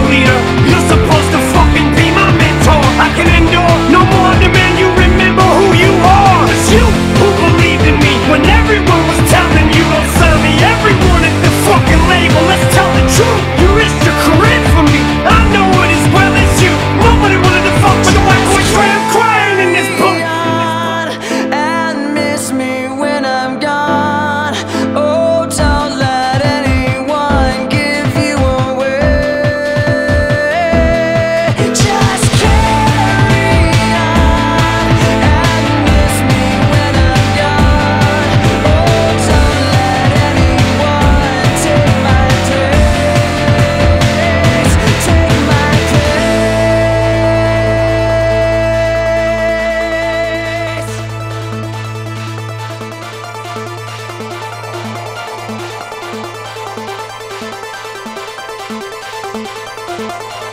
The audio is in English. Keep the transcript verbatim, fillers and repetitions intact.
leader. You're supposed to fucking be my mentor. I can endure no more demand you remember who you are. It's you who believed in me when everyone was telling you don't serve me. Everyone at the fucking label, let's tell the truth. You risked your career for me. I know it as well as you. Nobody wanted to fuck with the white boy tram crying in this book. And miss me when I'm gone. Oh, don't let anyone give you away. Just carry on and miss me when I'm gone. Oh, don't let anyone take my place. Take my place.